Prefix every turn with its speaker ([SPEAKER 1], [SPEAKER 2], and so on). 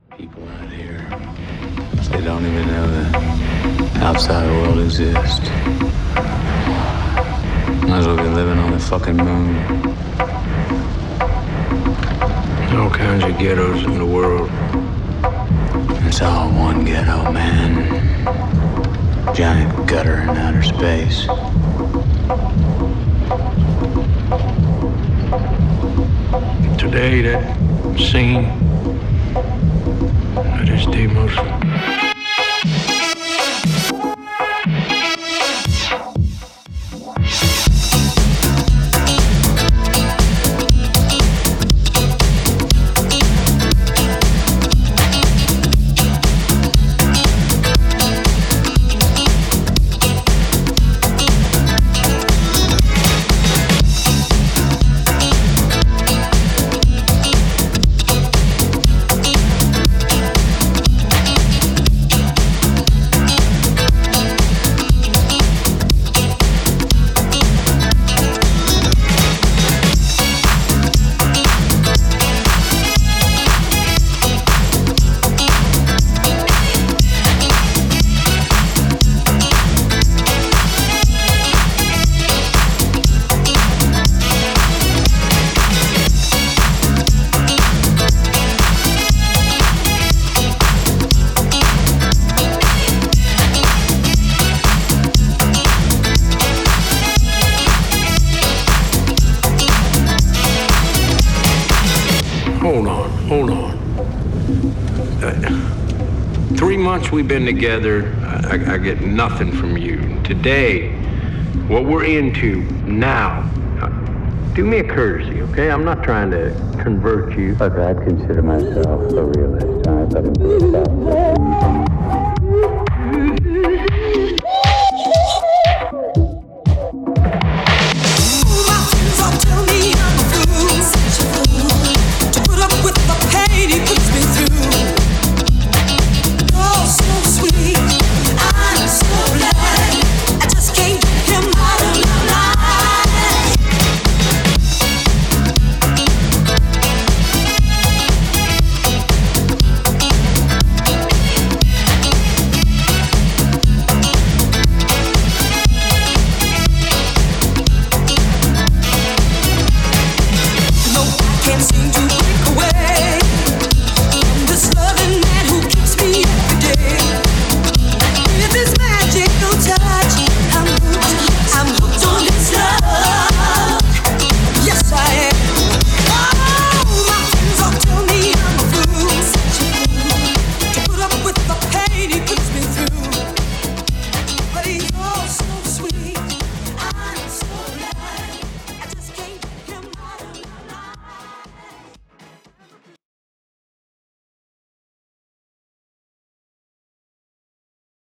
[SPEAKER 1] People out here, they don't even know the outside world exists. Might as well be living on the fucking moon.
[SPEAKER 2] There's all kinds of ghettos in the world.
[SPEAKER 1] It's all one ghetto, man. Giant gutter in outer space.
[SPEAKER 2] Today, that scene, that is the most Hold on. 3 months we've been together, I get nothing from you. Today, what we're into now, do me a courtesy, okay? I'm not trying to convert you.
[SPEAKER 1] But I'd consider myself a